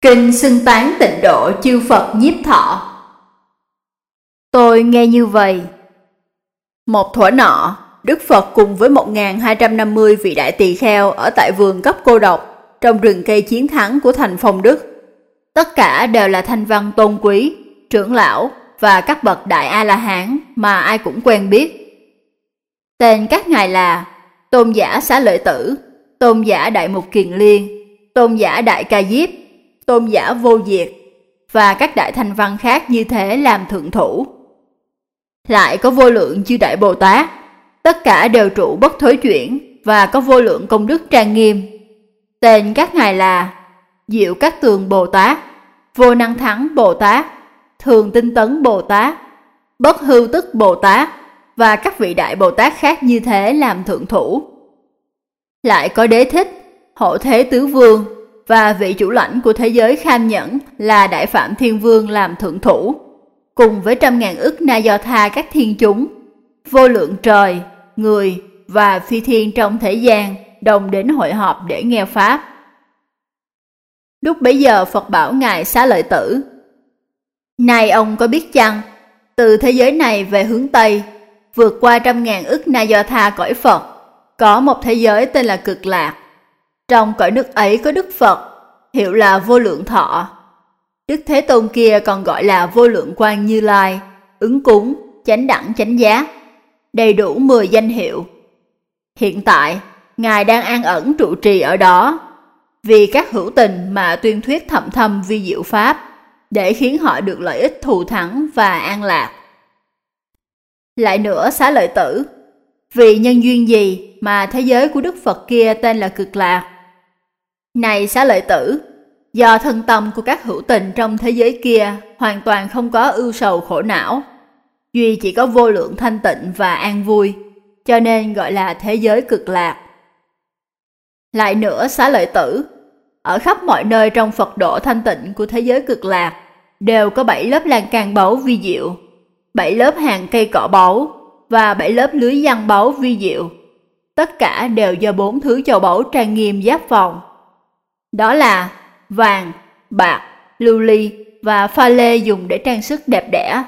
Kinh xưng tán tịnh độ chư Phật nhiếp thọ. Tôi nghe như vậy. Một thuở nọ, Đức Phật cùng với 1250 vị đại tỳ kheo ở tại vườn cấp cô độc trong rừng cây chiến thắng của thành Phong Đức. Tất cả đều là thanh văn tôn quý, trưởng lão và các bậc đại A-la-hán mà ai cũng quen biết. Tên các ngài là Tôn giả Xá Lợi Tử, Tôn giả Đại Mục Kiền Liên, Tôn giả Đại Ca Diếp, Tôn giả Vô Diệt và các đại thanh văn khác như thế làm thượng thủ. Lại có vô lượng chư đại Bồ Tát, tất cả đều trụ bất thối chuyển và có vô lượng công đức trang nghiêm. Tên các ngài là Diệu Các Tường Bồ Tát, Vô Năng Thắng Bồ Tát, Thường Tinh Tấn Bồ Tát, Bất Hưu Tức Bồ Tát và các vị đại Bồ Tát khác như thế làm thượng thủ. Lại có Đế Thích, Hộ Thế Tứ Vương và vị chủ lãnh của thế giới Kham Nhẫn là Đại Phạm Thiên Vương làm thượng thủ, cùng với 100.000 ức Na Do Tha các thiên chúng, vô lượng trời, người và phi thiên trong thế gian đồng đến hội họp để nghe Pháp. Lúc bấy giờ Phật bảo Ngài Xá Lợi Tử: Này ông có biết chăng, từ thế giới này về hướng Tây, vượt qua 100.000 ức Na Do Tha cõi Phật, có một thế giới tên là Cực Lạc. Trong cõi nước ấy có Đức Phật, hiệu là Vô Lượng Thọ. Đức Thế Tôn kia còn gọi là Vô Lượng Quang Như Lai, Ứng Cúng, Chánh Đẳng Chánh Giác, đầy đủ 10 danh hiệu. Hiện tại, Ngài đang an ẩn trụ trì ở đó, vì các hữu tình mà tuyên thuyết thậm thâm vi diệu Pháp, để khiến họ được lợi ích thù thắng và an lạc. Lại nữa Xá Lợi Tử, vì nhân duyên gì mà thế giới của Đức Phật kia tên là Cực Lạc? Này Xá Lợi Tử, do thân tâm của các hữu tình trong thế giới kia hoàn toàn không có ưu sầu khổ não, duy chỉ có vô lượng thanh tịnh và an vui, cho nên gọi là thế giới Cực Lạc. Lại nữa Xá Lợi Tử, ở khắp mọi nơi trong Phật độ thanh tịnh của thế giới Cực Lạc đều có 7 lớp lan can báu vi diệu, 7 lớp hàng cây cỏ báu và 7 lớp lưới giăng báu vi diệu. Tất cả đều do 4 thứ châu báu trang nghiêm giáp vòng. Đó là vàng, bạc, lưu ly và pha lê dùng để trang sức đẹp đẽ.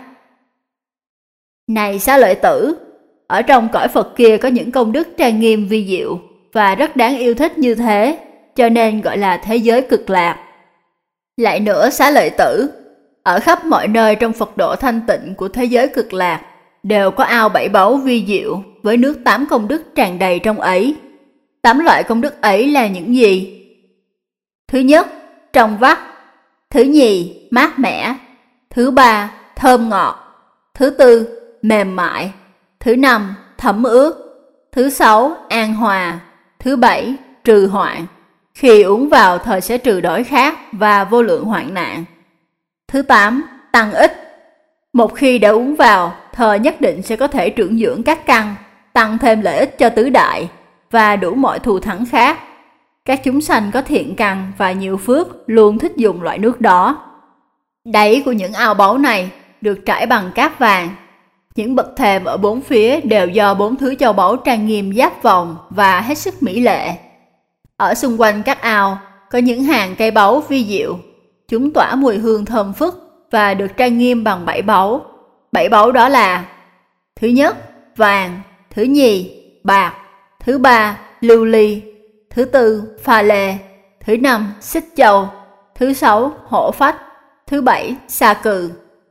Này Xá Lợi Tử, ở trong cõi Phật kia có những công đức trang nghiêm vi diệu và rất đáng yêu thích như thế, cho nên gọi là thế giới Cực Lạc. Lại nữa Xá Lợi Tử, ở khắp mọi nơi trong Phật độ thanh tịnh của thế giới Cực Lạc đều có ao 7 báu vi diệu với nước 8 công đức tràn đầy trong ấy. 8 loại công đức ấy là những gì? Thứ nhất, trong vắt. Thứ nhì, mát mẻ. Thứ ba, thơm ngọt. Thứ tư, mềm mại. Thứ năm, thấm ướt. Thứ sáu, an hòa. Thứ bảy, trừ hoạn. Khi uống vào thời sẽ trừ đói khát và vô lượng hoạn nạn. Thứ 8, tăng ích. Một khi đã uống vào, thời nhất định sẽ có thể trưởng dưỡng các căn, tăng thêm lợi ích cho tứ đại và đủ mọi thù thắng khác. Các chúng sanh có thiện căn và nhiều phước luôn thích dùng loại nước đó. Đáy của những ao báu này được trải bằng cát vàng. Những bậc thềm ở bốn phía đều do 4 thứ châu báu trang nghiêm giáp vòng và hết sức mỹ lệ. Ở xung quanh các ao có những hàng cây báu vi diệu. Chúng tỏa mùi hương thơm phức và được trang nghiêm bằng 7 báu. 7 báu đó là: thứ nhất, vàng. Thứ nhì, bạc. Thứ ba, lưu ly. Thứ tư, pha lê. Thứ năm, xích châu. Thứ sáu, hổ phách. Thứ bảy, sa cừ.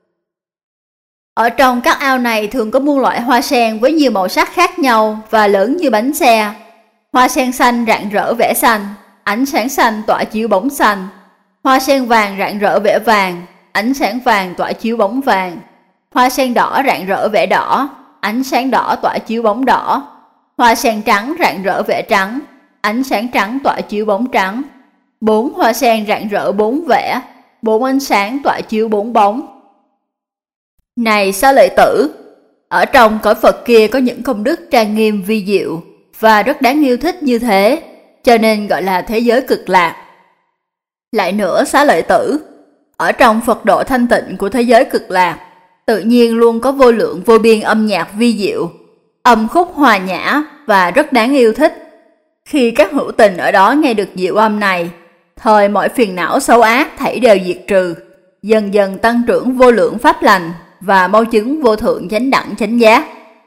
Ở trong các ao này thường có muôn loại hoa sen với nhiều màu sắc khác nhau và lớn như bánh xe. Hoa sen xanh rạng rỡ vẻ xanh, ánh sáng xanh tỏa chiếu bóng xanh. Hoa sen vàng rạng rỡ vẻ vàng, ánh sáng vàng tỏa chiếu bóng vàng. Hoa sen đỏ rạng rỡ vẻ đỏ, ánh sáng đỏ tỏa chiếu bóng đỏ. Hoa sen trắng rạng rỡ vẻ trắng, ánh sáng trắng tỏa chiếu bóng trắng. 4 hoa sen rạng rỡ 4 vẻ, 4 ánh sáng tỏa chiếu 4 bóng. Này Xá Lợi Tử, ở trong cõi Phật kia có những công đức trang nghiêm vi diệu và rất đáng yêu thích như thế, cho nên gọi là thế giới Cực Lạc. Lại nữa Xá Lợi Tử, ở trong Phật độ thanh tịnh của thế giới Cực Lạc tự nhiên luôn có vô lượng vô biên âm nhạc vi diệu, âm khúc hòa nhã và rất đáng yêu thích. Khi các hữu tình ở đó nghe được diệu âm này, thời mọi phiền não xấu ác thảy đều diệt trừ, dần dần tăng trưởng vô lượng pháp lành và mau chứng vô thượng chánh đẳng chánh giác.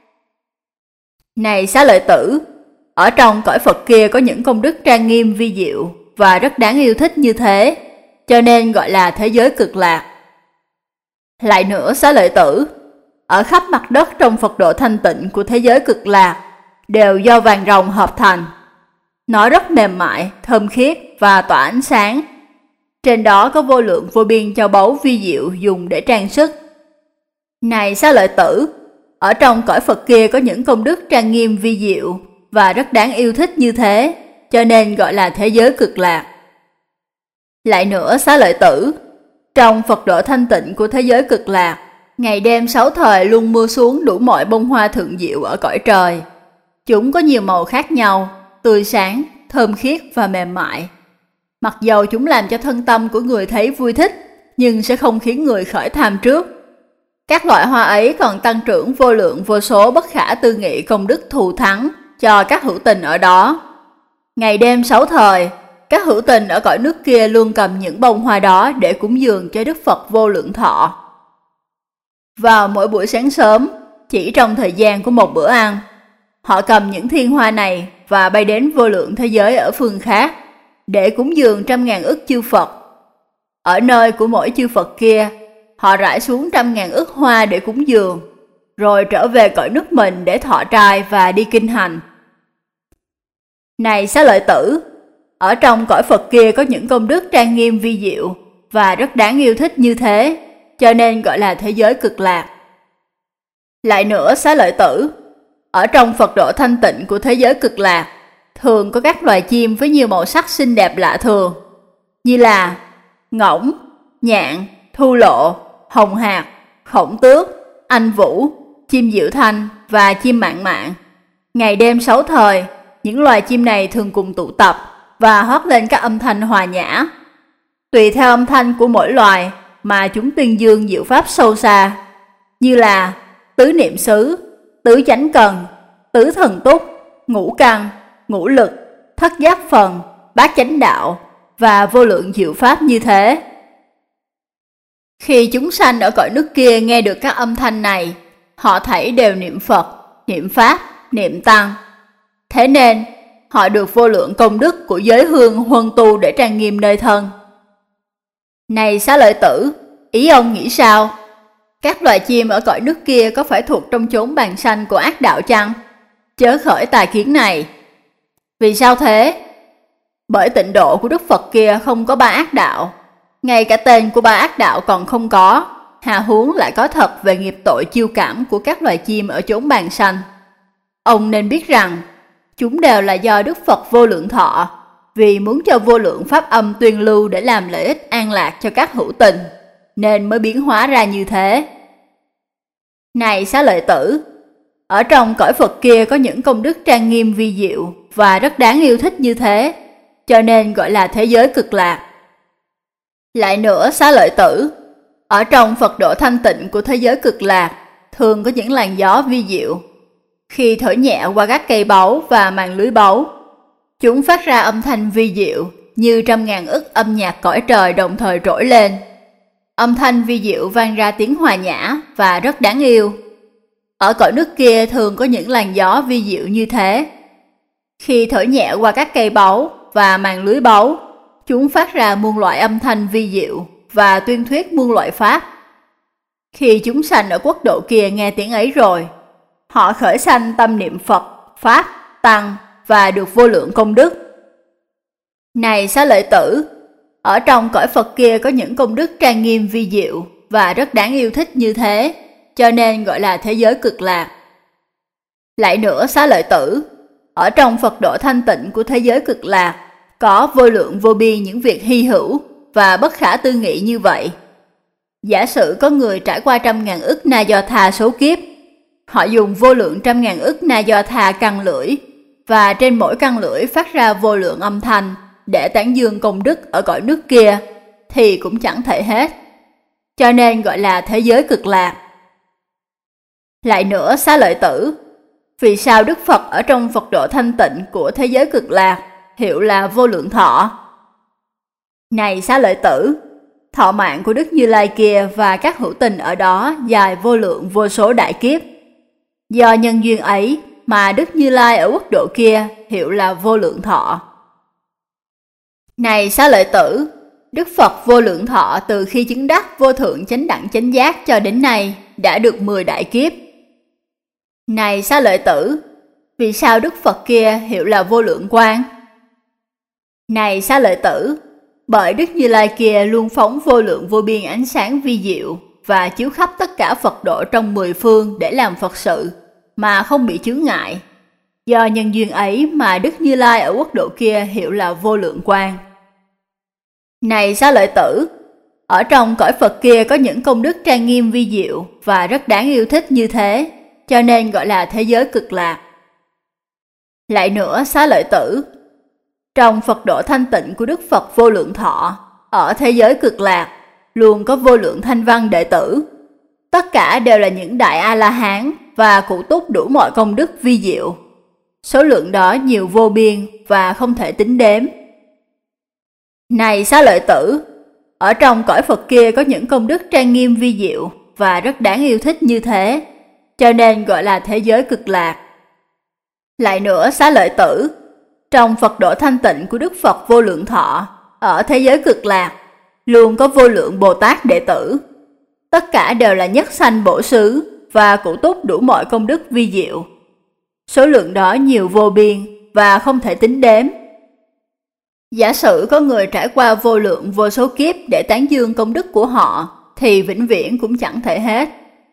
Này Xá Lợi Tử, ở trong cõi Phật kia có những công đức trang nghiêm vi diệu và rất đáng yêu thích như thế, cho nên gọi là thế giới cực lạc. Lại nữa Xá Lợi Tử, ở khắp mặt đất trong Phật độ thanh tịnh của thế giới cực lạc đều do vàng ròng hợp thành. Nó rất mềm mại, thơm khiết và tỏa ánh sáng. Trên đó có vô lượng vô biên châu báu vi diệu dùng để trang sức. Này Xá Lợi Tử, ở trong cõi Phật kia có những công đức trang nghiêm vi diệu và rất đáng yêu thích như thế, cho nên gọi là thế giới cực lạc. Lại nữa Xá Lợi Tử, trong Phật độ thanh tịnh của thế giới cực lạc, ngày đêm 6 thời luôn mưa xuống đủ mọi bông hoa thượng diệu ở cõi trời. Chúng có nhiều màu khác nhau, tươi sáng, thơm khiết và mềm mại. Mặc dầu chúng làm cho thân tâm của người thấy vui thích, nhưng sẽ không khiến người khởi tham trước. Các loại hoa ấy còn tăng trưởng vô lượng vô số bất khả tư nghị công đức thù thắng cho các hữu tình ở đó. Ngày đêm 6 thời, các hữu tình ở cõi nước kia luôn cầm những bông hoa đó để cúng dường cho Đức Phật vô lượng thọ. Vào mỗi buổi sáng sớm, chỉ trong thời gian của một bữa ăn, họ cầm những thiên hoa này và bay đến vô lượng thế giới ở phương khác để cúng dường 100.000 ức chư Phật. Ở nơi của mỗi chư Phật kia, họ rải xuống 100.000 ức hoa để cúng dường, rồi trở về cõi nước mình để thọ trai và đi kinh hành. Này Xá Lợi Tử, ở trong cõi Phật kia có những công đức trang nghiêm vi diệu và rất đáng yêu thích như thế, cho nên gọi là thế giới cực lạc. Lại nữa Xá Lợi Tử, ở trong Phật độ thanh tịnh của thế giới cực lạc, thường có các loài chim với nhiều màu sắc xinh đẹp lạ thường, như là ngỗng, nhạn, thu lộ, hồng hạc, khổng tước, anh vũ, chim diệu thanh và chim mạn mạn. Ngày đêm 6 thời, những loài chim này thường cùng tụ tập và hót lên các âm thanh hòa nhã. Tùy theo âm thanh của mỗi loài mà chúng tuyên dương diệu pháp sâu xa, như là tứ niệm xứ, tứ chánh cần, tứ thần túc, ngũ căn, ngũ lực, thất giác phần, bát chánh đạo và vô lượng diệu pháp như thế. Khi chúng sanh ở cõi nước kia nghe được các âm thanh này, họ thảy đều niệm Phật, niệm Pháp, niệm Tăng. Thế nên, họ được vô lượng công đức của giới hương huân tu để trang nghiêm nơi thân. Này Xá Lợi Tử, ý ông nghĩ sao? Các loài chim ở cõi nước kia có phải thuộc trong chốn bàn sanh của ác đạo chăng? Chớ khởi tà kiến này. Vì sao thế? Bởi tịnh độ của Đức Phật kia không có ba ác đạo. Ngay cả tên của ba ác đạo còn không có, hà huống lại có thật về nghiệp tội chiêu cảm của các loài chim ở chốn bàn sanh. Ông nên biết rằng, chúng đều là do Đức Phật vô lượng thọ, vì muốn cho vô lượng pháp âm tuyên lưu để làm lợi ích an lạc cho các hữu tình, nên mới biến hóa ra như thế. Này Xá Lợi Tử, ở trong cõi Phật kia có những công đức trang nghiêm vi diệu và rất đáng yêu thích như thế, cho nên gọi là thế giới cực lạc. Lại nữa Xá Lợi Tử, ở trong Phật độ thanh tịnh của thế giới cực lạc, thường có những làn gió vi diệu. Khi thổi nhẹ qua các cây báu và màn lưới báu, chúng phát ra âm thanh vi diệu như 100.000 ức âm nhạc cõi trời đồng thời trỗi lên. Âm thanh vi diệu vang ra tiếng hòa nhã và rất đáng yêu. Ở cõi nước kia thường có những làn gió vi diệu như thế. Khi thổi nhẹ qua các cây báu và màn lưới báu, chúng phát ra muôn loại âm thanh vi diệu và tuyên thuyết muôn loại pháp. Khi chúng sanh ở quốc độ kia nghe tiếng ấy rồi, họ khởi sanh tâm niệm Phật, Pháp, Tăng và được vô lượng công đức. Này Xá Lợi Tử, ở trong cõi Phật kia có những công đức trang nghiêm vi diệu và rất đáng yêu thích như thế, cho nên gọi là thế giới cực lạc. Lại nữa Xá Lợi Tử, ở trong Phật độ thanh tịnh của thế giới cực lạc, có vô lượng vô biên những việc hy hữu và bất khả tư nghị như vậy. Giả sử có người trải qua 100.000 ức na do tha số kiếp, họ dùng vô lượng 100.000 ức na do tha căn lưỡi, và trên mỗi căn lưỡi phát ra vô lượng âm thanh để tán dương công đức ở cõi nước kia, thì cũng chẳng thể hết, cho nên gọi là thế giới cực lạc. Lại nữa Xá Lợi Tử, vì sao Đức Phật ở trong Phật độ thanh tịnh của thế giới cực lạc hiệu là vô lượng thọ? Này Xá Lợi Tử, thọ mạng của Đức Như Lai kia và các hữu tình ở đó dài vô lượng vô số đại kiếp. Do nhân duyên ấy mà Đức Như Lai ở quốc độ kia hiệu là vô lượng thọ. Này Xá Lợi Tử, Đức Phật vô lượng thọ từ khi chứng đắc vô thượng chánh đẳng chánh giác cho đến nay đã được 10 đại kiếp. Này Xá Lợi Tử, vì sao Đức Phật kia hiệu là vô lượng quang? Này Xá Lợi Tử, bởi Đức Như Lai kia luôn phóng vô lượng vô biên ánh sáng vi diệu và chiếu khắp tất cả Phật độ trong 10 phương để làm Phật sự, mà không bị chướng ngại. Do nhân duyên ấy mà Đức Như Lai ở quốc độ kia hiệu là vô lượng quang. Này Xá Lợi Tử, ở trong cõi Phật kia có những công đức trang nghiêm vi diệu và rất đáng yêu thích như thế, cho nên gọi là thế giới cực lạc. Lại nữa Xá Lợi Tử, trong Phật độ thanh tịnh của Đức Phật vô lượng thọ, ở thế giới cực lạc, luôn có vô lượng thanh văn đệ tử. Tất cả đều là những đại A-la-hán và cụ túc đủ mọi công đức vi diệu. Số lượng đó nhiều vô biên và không thể tính đếm. Này Xá Lợi Tử, ở trong cõi Phật kia có những công đức trang nghiêm vi diệu và rất đáng yêu thích như thế, cho nên gọi là thế giới cực lạc. Lại nữa Xá Lợi Tử, trong Phật độ thanh tịnh của Đức Phật vô lượng thọ, ở thế giới cực lạc, luôn có vô lượng Bồ Tát đệ tử. Tất cả đều là nhất sanh bổ xứ và cụ túc đủ mọi công đức vi diệu. Số lượng đó nhiều vô biên và không thể tính đếm. Giả sử có người trải qua vô lượng vô số kiếp để tán dương công đức của họ, thì vĩnh viễn cũng chẳng thể hết.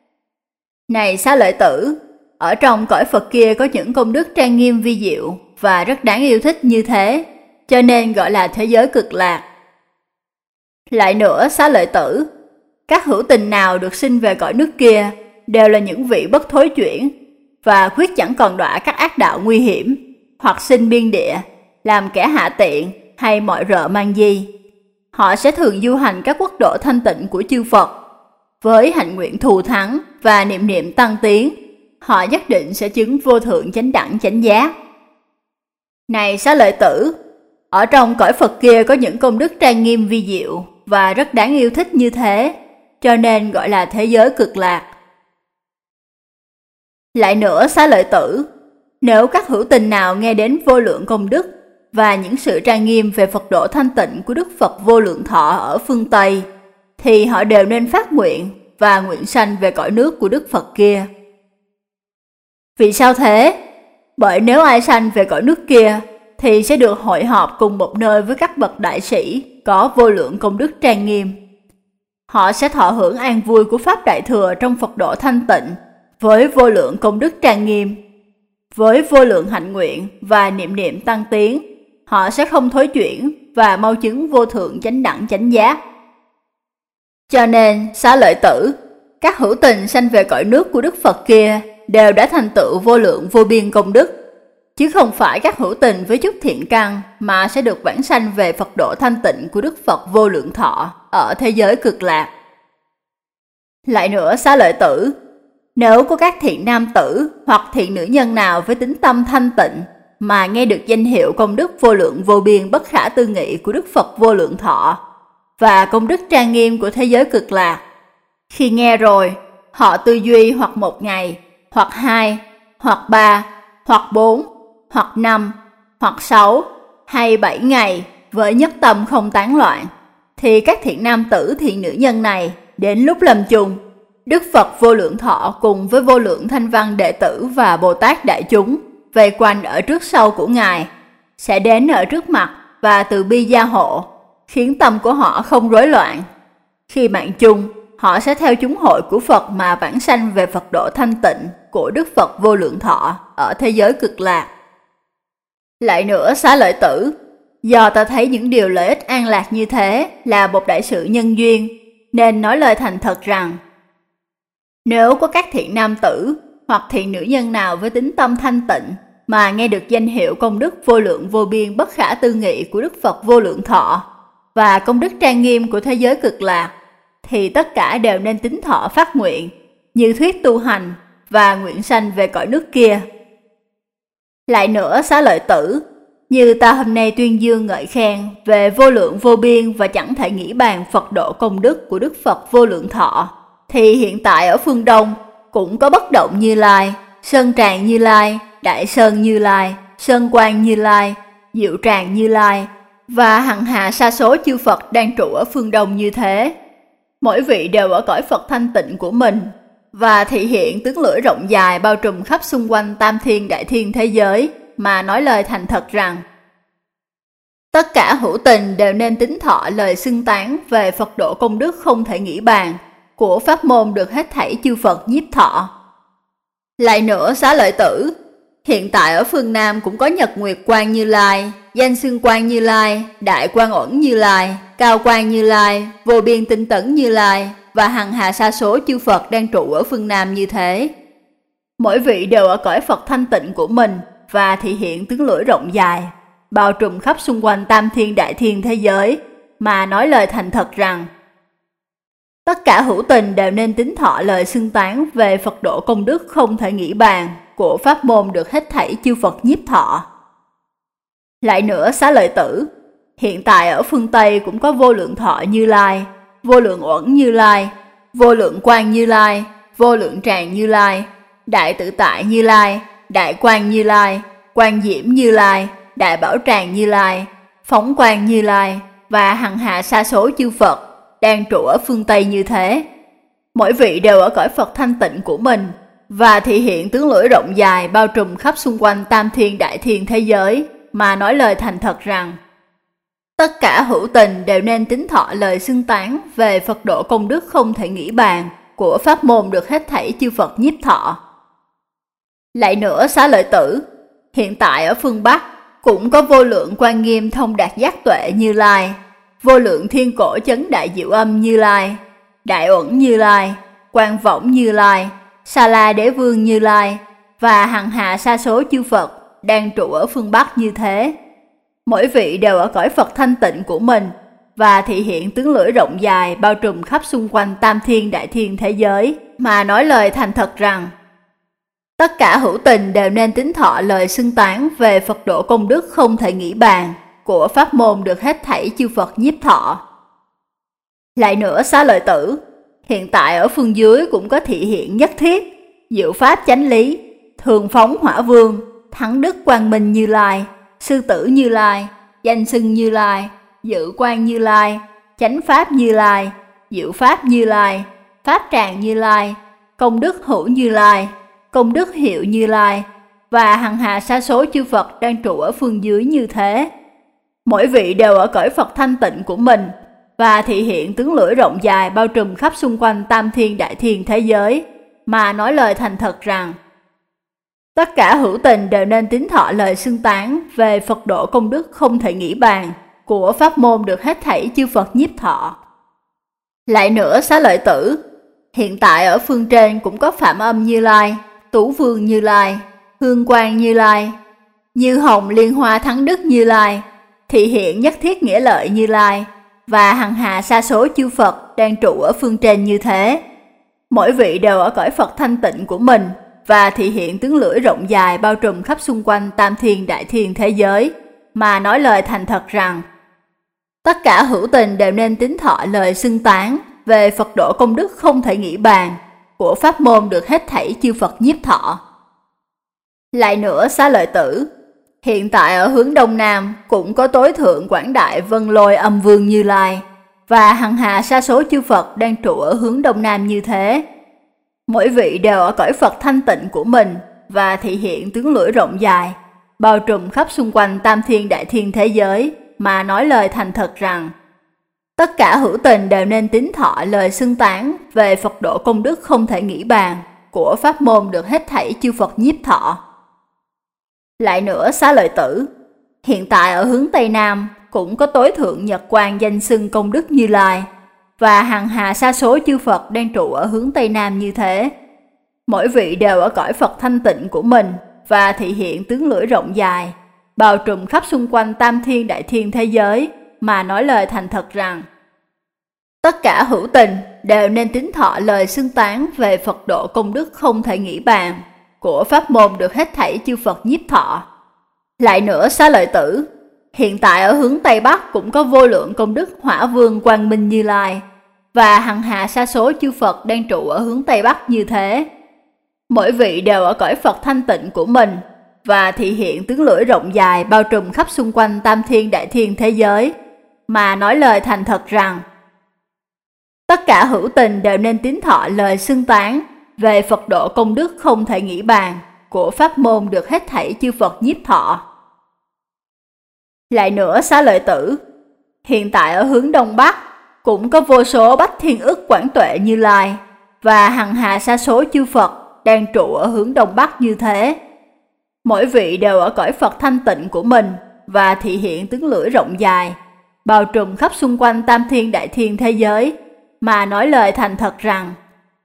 Này Xá Lợi Tử, ở trong cõi Phật kia có những công đức trang nghiêm vi diệu và rất đáng yêu thích như thế, cho nên gọi là thế giới cực lạc. Lại nữa Xá Lợi Tử, các hữu tình nào được sinh về cõi nước kia đều là những vị bất thối chuyển và quyết chẳng còn đọa các ác đạo nguy hiểm, hoặc sinh biên địa, làm kẻ hạ tiện hay mọi rợ mang di. Họ sẽ thường du hành các quốc độ thanh tịnh của chư Phật. Với hạnh nguyện thù thắng và niệm niệm tăng tiến, họ nhất định sẽ chứng vô thượng chánh đẳng chánh giác. Này Xá Lợi Tử, ở trong cõi Phật kia có những công đức trang nghiêm vi diệu và rất đáng yêu thích như thế, cho nên gọi là thế giới cực lạc. Lại nữa Xá Lợi Tử, nếu các hữu tình nào nghe đến vô lượng công đức và những sự trang nghiêm về Phật độ thanh tịnh của Đức Phật vô lượng thọ ở phương Tây, thì họ đều nên phát nguyện và nguyện sanh về cõi nước của Đức Phật kia. Vì sao thế? Bởi nếu ai sanh về cõi nước kia thì sẽ được hội họp cùng một nơi với các bậc đại sĩ có vô lượng công đức trang nghiêm. Họ sẽ thọ hưởng an vui của Pháp Đại Thừa trong Phật độ thanh tịnh với vô lượng công đức trang nghiêm. Với vô lượng hạnh nguyện và niệm niệm tăng tiến, họ sẽ không thối chuyển và mau chứng vô thượng chánh đẳng chánh giác. Cho nên, Xá Lợi Tử, các hữu tình sanh về cõi nước của Đức Phật kia đều đã thành tựu vô lượng vô biên công đức, chứ không phải các hữu tình với chút thiện căn mà sẽ được vãng sanh về Phật độ thanh tịnh của Đức Phật vô lượng thọ ở thế giới cực lạc. Lại nữa Xá Lợi Tử, nếu có các thiện nam tử hoặc thiện nữ nhân nào với tính tâm thanh tịnh mà nghe được danh hiệu công đức vô lượng vô biên bất khả tư nghị của Đức Phật vô lượng thọ và công đức trang nghiêm của thế giới cực lạc, khi nghe rồi, họ tư duy hoặc 1 ngày, hoặc 2, hoặc 3, hoặc 4, hoặc 5, hoặc 6, hay 7 ngày với nhất tâm không tán loạn, thì các thiện nam tử thiện nữ nhân này đến lúc lâm chung, Đức Phật vô lượng thọ cùng với vô lượng thanh văn đệ tử và Bồ Tát đại chúng vây quanh ở trước sau của Ngài, sẽ đến ở trước mặt và từ bi gia hộ, khiến tâm của họ không rối loạn. Khi mạng chung, họ sẽ theo chúng hội của Phật mà vãng sanh về Phật độ thanh tịnh của Đức Phật vô lượng thọ ở thế giới cực lạc. Lại nữa Xá Lợi Tử, do ta thấy những điều lợi ích an lạc như thế là một đại sự nhân duyên, nên nói lời thành thật rằng, nếu có các thiện nam tử hoặc thiện nữ nhân nào với tính tâm thanh tịnh mà nghe được danh hiệu công đức vô lượng vô biên bất khả tư nghị của Đức Phật vô lượng thọ và công đức trang nghiêm của thế giới cực lạc, thì tất cả đều nên tín thọ phát nguyện, như thuyết tu hành và nguyện sanh về cõi nước kia. Lại nữa Xá Lợi Tử, như ta hôm nay tuyên dương ngợi khen về vô lượng vô biên và chẳng thể nghĩ bàn Phật độ công đức của Đức Phật Vô Lượng Thọ, thì hiện tại ở phương Đông cũng có Bất Động Như Lai, Sơn Tràng Như Lai, Đại Sơn Như Lai, Sơn Quang Như Lai, Diệu Tràng Như Lai và hằng hà sa số chư Phật đang trụ ở phương Đông như thế. Mỗi vị đều ở cõi Phật thanh tịnh của mình và thị hiện tướng lưỡi rộng dài bao trùm khắp xung quanh tam thiên đại thiên thế giới mà nói lời thành thật rằng: tất cả hữu tình đều nên tín thọ lời xưng tán về Phật độ công đức không thể nghĩ bàn của pháp môn được hết thảy chư Phật nhiếp thọ. Lại nữa Xá Lợi Tử, hiện tại ở phương Nam cũng có Nhật Nguyệt Quang Như Lai, Danh Xưng Quang Như Lai, Đại Quang Uẩn Như Lai, Cao Quang Như Lai, Vô Biên Tinh Tấn Như Lai và hằng hà sa số chư Phật đang trụ ở phương Nam như thế. Mỗi vị đều ở cõi Phật thanh tịnh của mình và thị hiện tướng lưỡi rộng dài bao trùm khắp xung quanh tam thiên đại thiên thế giới mà nói lời thành thật rằng: tất cả hữu tình đều nên tín thọ lời xưng tán về Phật độ công đức không thể nghĩ bàn của pháp môn được hết thảy chư Phật nhiếp thọ. Lại nữa Xá Lợi Tử, hiện tại ở phương Tây cũng có Vô Lượng Thọ Như Lai, Vô Lượng Uẩn Như Lai, Vô Lượng Quang Như Lai, Vô Lượng Tràng Như Lai, Đại Tự Tại Như Lai, Đại Quang Như Lai, Quang Diễm Như Lai, Đại Bảo Tràng Như Lai, Phóng Quang Như Lai và hằng hà sa số chư Phật đang trụ ở phương Tây như thế. Mỗi vị đều ở cõi Phật thanh tịnh của mình và thị hiện tướng lưỡi rộng dài bao trùm khắp xung quanh tam thiên đại thiên thế giới mà nói lời thành thật rằng: tất cả hữu tình đều nên tín thọ lời xưng tán về Phật độ công đức không thể nghĩ bàn của pháp môn được hết thảy chư Phật nhiếp thọ. Lại nữa Xá Lợi Tử, hiện tại ở phương Bắc cũng có Vô Lượng Quan Nghiêm Thông Đạt Giác Tuệ Như Lai, Vô Lượng Thiên Cổ Chấn Đại Diệu Âm Như Lai, Đại Uẩn Như Lai, Quang Võng Như Lai, Sa La Đế Vương Như Lai và hằng hà sa số chư Phật đang trụ ở phương Bắc như thế. Mỗi vị đều ở cõi Phật thanh tịnh của mình và thị hiện tướng lưỡi rộng dài bao trùm khắp xung quanh tam thiên đại thiên thế giới mà nói lời thành thật rằng: tất cả hữu tình đều nên tín thọ lời xưng tán về Phật độ công đức không thể nghĩ bàn của pháp môn được hết thảy chư Phật nhiếp thọ. Lại nữa Xá Lợi Tử, hiện tại ở phương dưới cũng có thị hiện Nhất Thiết, Diệu Pháp Chánh Lý, Thường Phóng Hỏa Vương, Thắng Đức Quang Minh Như Lai, Sư Tử Như Lai, Danh Xưng Như Lai, Dự Quang Như Lai, Chánh Pháp Như Lai, Diệu Pháp Như Lai, Pháp Tràng Như Lai, Công Đức Hữu Như Lai, Công Đức Hiệu Như Lai và hằng hà sa số chư Phật đang trụ ở phương dưới như thế. Mỗi vị đều ở cõi Phật thanh tịnh của mình và thị hiện tướng lưỡi rộng dài bao trùm khắp xung quanh tam thiên đại thiên thế giới mà nói lời thành thật rằng: tất cả hữu tình đều nên tín thọ lời xưng tán về Phật độ công đức không thể nghĩ bàn của pháp môn được hết thảy chư Phật nhiếp thọ. Lại nữa Xá Lợi Tử, hiện tại ở phương trên cũng có Phạm Âm Như Lai, Tú Vương Như Lai, Hương Quang Như Lai, Như Hồng Liên Hoa Thắng Đức Như Lai, thị hiện Nhất Thiết Nghĩa Lợi Như Lai và hằng hà sa số chư Phật đang trụ ở phương trên như thế. Mỗi vị đều ở cõi Phật thanh tịnh của mình và thị hiện tướng lưỡi rộng dài bao trùm khắp xung quanh tam thiên đại thiên thế giới mà nói lời thành thật rằng: tất cả hữu tình đều nên tín thọ lời xưng tán về Phật độ công đức không thể nghĩ bàn của pháp môn được hết thảy chư Phật nhiếp thọ. Lại nữa Xá Lợi Tử, hiện tại ở hướng Đông Nam cũng có Tối Thượng Quảng Đại Vân Lôi Âm Vương Như Lai và hằng hà sa số chư Phật đang trụ ở hướng Đông Nam như thế. Mỗi vị đều ở cõi Phật thanh tịnh của mình và thị hiện tướng lưỡi rộng dài bao trùm khắp xung quanh tam thiên đại thiên thế giới mà nói lời thành thật rằng: tất cả hữu tình đều nên tín thọ lời xưng tán về Phật độ công đức không thể nghĩ bàn của pháp môn được hết thảy chư Phật nhiếp thọ. Lại nữa Xá Lợi Tử, hiện tại ở hướng Tây Nam cũng có Tối Thượng Nhật Quang Danh Xưng Công Đức Như Lai và hằng hà sa số chư Phật đang trụ ở hướng Tây Nam như thế. Mỗi vị đều ở cõi Phật thanh tịnh của mình và thị hiện tướng lưỡi rộng dài bao trùm khắp xung quanh tam thiên đại thiên thế giới mà nói lời thành thật rằng: tất cả hữu tình đều nên tín thọ lời xưng tán về Phật độ công đức không thể nghĩ bàn của pháp môn được hết thảy chư Phật nhiếp thọ. Lại nữa Xá Lợi Tử, hiện tại ở hướng Tây Bắc cũng có vô lượng công đức Hỏa Vương Quang Minh Như Lai và hằng hà sa số chư Phật đang trụ ở hướng Tây Bắc như thế. Mỗi vị đều ở cõi Phật thanh tịnh của mình và thị hiện tướng lưỡi rộng dài bao trùm khắp xung quanh tam thiên đại thiên thế giới, mà nói lời thành thật rằng tất cả hữu tình đều nên tín thọ lời xưng tán về Phật độ công đức không thể nghĩ bàn của pháp môn được hết thảy chư Phật nhiếp thọ. Lại nữa Xá Lợi Tử, hiện tại ở hướng Đông Bắc cũng có vô số bách thiên ức Quảng Tuệ Như Lai và hằng hà sa số chư Phật đang trụ ở hướng Đông Bắc như thế. Mỗi vị đều ở cõi Phật thanh tịnh của mình và thị hiện tướng lưỡi rộng dài bao trùm khắp xung quanh tam thiên đại thiên thế giới, mà nói lời thành thật rằng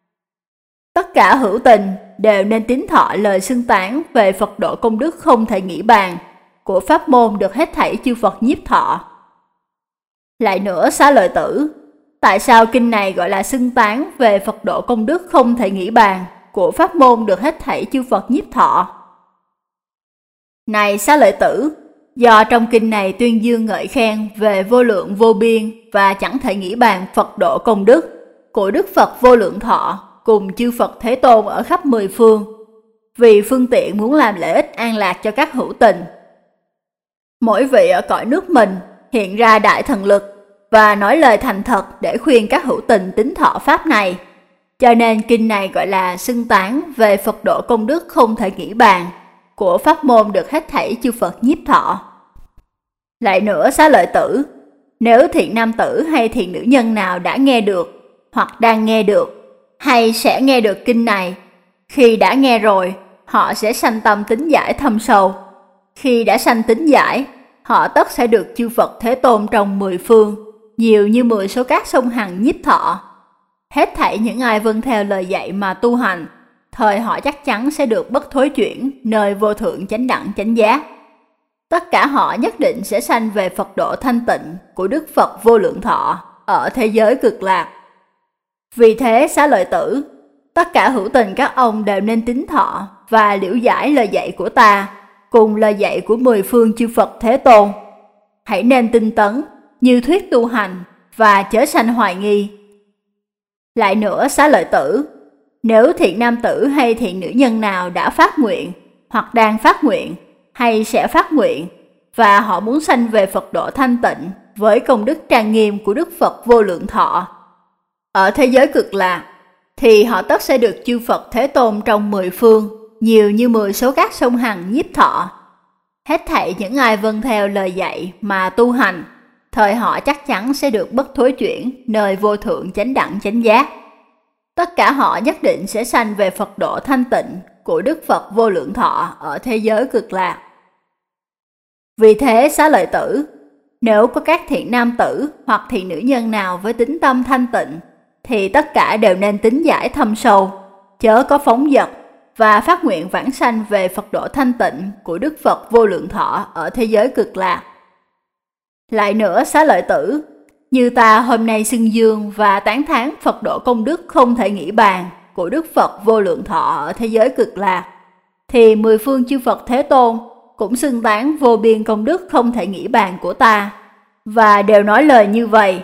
tất cả hữu tình đều nên tín thọ lời xưng tán về Phật độ công đức không thể nghĩ bàn của pháp môn được hết thảy chư Phật nhiếp thọ. Lại nữa Xá Lợi Tử, tại sao kinh này gọi là xưng tán về Phật độ công đức không thể nghĩ bàn của pháp môn được hết thảy chư Phật nhiếp thọ? Này Xá Lợi Tử, do trong kinh này tuyên dương ngợi khen về vô lượng vô biên và chẳng thể nghĩ bàn Phật độ công đức của Đức Phật Vô Lượng Thọ cùng chư Phật Thế Tôn ở khắp mười phương, vì phương tiện muốn làm lợi ích an lạc cho các hữu tình. Mỗi vị ở cõi nước mình hiện ra đại thần lực và nói lời thành thật để khuyên các hữu tình tín thọ pháp này, cho nên kinh này gọi là xưng tán về Phật độ công đức không thể nghĩ bàn của pháp môn được hết thảy chư Phật nhiếp thọ. Lại nữa Xá Lợi Tử, nếu thiện nam tử hay thiện nữ nhân nào đã nghe được hoặc đang nghe được hay sẽ nghe được kinh này, khi đã nghe rồi họ sẽ sanh tâm tín giải thâm sâu. Khi đã sanh tín giải, họ tất sẽ được chư Phật Thế Tôn trong mười phương nhiều như 10 số các sông Hằng nhiếp thọ. Hết thảy những ai vâng theo lời dạy mà tu hành, thời họ chắc chắn sẽ được bất thối chuyển nơi vô thượng chánh đẳng chánh giác. Tất cả họ nhất định sẽ sanh về Phật độ thanh tịnh của Đức Phật Vô Lượng Thọ ở thế giới cực lạc. Vì thế Xá Lợi Tử, tất cả hữu tình các ông đều nên tín thọ và liễu giải lời dạy của ta cùng lời dạy của mười phương chư Phật Thế Tôn. Hãy nên tinh tấn như thuyết tu hành và chớ sanh hoài nghi. Lại nữa Xá Lợi Tử, nếu thiện nam tử hay thiện nữ nhân nào đã phát nguyện hoặc đang phát nguyện hay sẽ phát nguyện và họ muốn sanh về Phật độ thanh tịnh với công đức trang nghiêm của Đức Phật Vô Lượng Thọ ở thế giới cực lạc, thì họ tất sẽ được chư Phật Thế Tôn trong mười phương nhiều như 10 số các sông Hằng nhiếp thọ. Hết thảy những ai vâng theo lời dạy mà tu hành, thời họ chắc chắn sẽ được bất thối chuyển nơi vô thượng chánh đẳng chánh giác. Tất cả họ nhất định sẽ sanh về Phật độ thanh tịnh của Đức Phật Vô Lượng Thọ ở thế giới cực lạc. Vì thế Xá Lợi Tử, nếu có các thiện nam tử hoặc thiện nữ nhân nào với tính tâm thanh tịnh, thì tất cả đều nên tín giải thâm sâu, chớ có phóng dật và phát nguyện vãng sanh về Phật độ thanh tịnh của Đức Phật Vô Lượng Thọ ở thế giới cực lạc. Lại nữa Xá Lợi Tử, như ta hôm nay xưng dương và tán thán Phật độ công đức không thể nghĩ bàn của Đức Phật Vô Lượng Thọ ở thế giới cực lạc, thì mười phương chư Phật Thế Tôn cũng xưng tán vô biên công đức không thể nghĩ bàn của ta, và đều nói lời như vậy.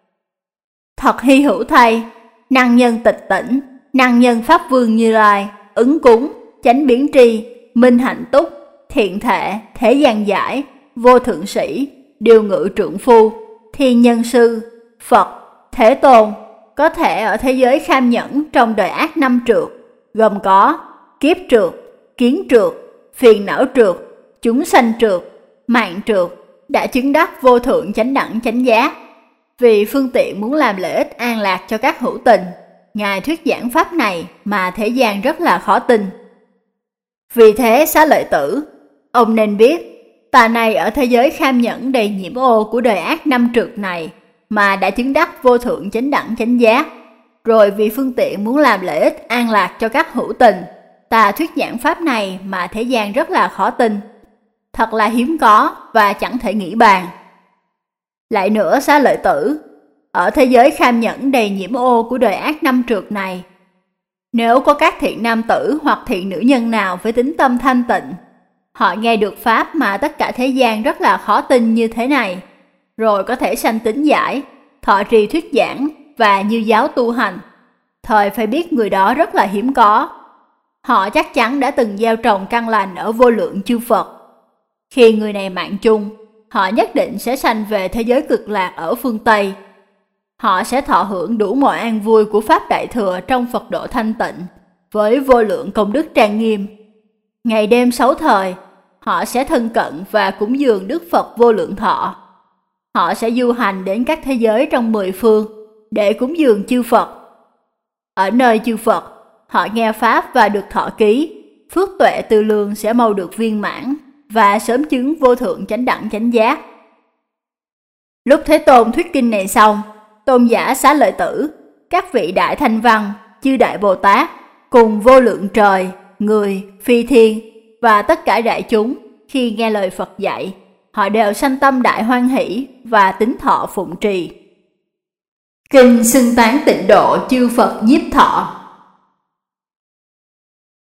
Thật hy hữu thay, năng nhân tịch tỉnh, năng nhân Pháp Vương Như Lai, ứng cúng, chánh biến tri, minh hạnh túc, thiện thể, thế gian giải, vô thượng sĩ, điều ngự trượng phu, thiên nhân sư, Phật, Thế Tôn, có thể ở thế giới kham nhẫn trong đời ác năm trượt, gồm có kiếp trượt, kiến trượt, phiền não trượt, chúng sanh trượt, mạng trượt, đã chứng đắc vô thượng chánh đẳng chánh giác. Vì phương tiện muốn làm lợi ích an lạc cho các hữu tình, Ngài thuyết giảng pháp này mà thế gian rất là khó tin. Vì thế Xá Lợi Tử, ông nên biết, ta này ở thế giới kham nhẫn đầy nhiễm ô của đời ác năm trượt này mà đã chứng đắc vô thượng chánh đẳng chánh giác, rồi vì phương tiện muốn làm lợi ích an lạc cho các hữu tình, ta thuyết giảng pháp này mà thế gian rất là khó tin. Thật là hiếm có và chẳng thể nghĩ bàn. Lại nữa Xá Lợi Tử, ở thế giới kham nhẫn đầy nhiễm ô của đời ác năm trượt này, nếu có các thiện nam tử hoặc thiện nữ nhân nào với tính tâm thanh tịnh, Họ nghe được pháp mà tất cả thế gian rất là khó tin như thế này, rồi có thể sanh tính giải, thọ trì thuyết giảng và như giáo tu hành. Thời phải biết người đó rất là hiếm có. Họ chắc chắn đã từng gieo trồng căn lành ở vô lượng chư Phật. Khi người này mạng chung, họ nhất định sẽ sanh về thế giới cực lạc ở phương Tây. Họ sẽ thọ hưởng đủ mọi an vui của Pháp Đại Thừa trong Phật độ thanh tịnh, với vô lượng công đức trang nghiêm. Ngày đêm 6 thời, họ sẽ thân cận và cúng dường Đức Phật vô lượng thọ. Họ sẽ du hành đến các thế giới trong 10 phương để cúng dường chư Phật. Ở nơi chư Phật, họ nghe Pháp và được thọ ký, phước tuệ tư lương sẽ mau được viên mãn và sớm chứng vô thượng chánh đẳng chánh giác. Lúc Thế Tôn thuyết kinh này xong, tôn giả Xá Lợi Tử, các vị đại thanh văn, chư đại Bồ Tát, cùng vô lượng trời, người, phi thiên và tất cả đại chúng khi nghe lời Phật dạy, họ đều sanh tâm đại hoan hỷ và tín thọ phụng trì. Kinh xưng tán tịnh độ chư Phật nhiếp thọ.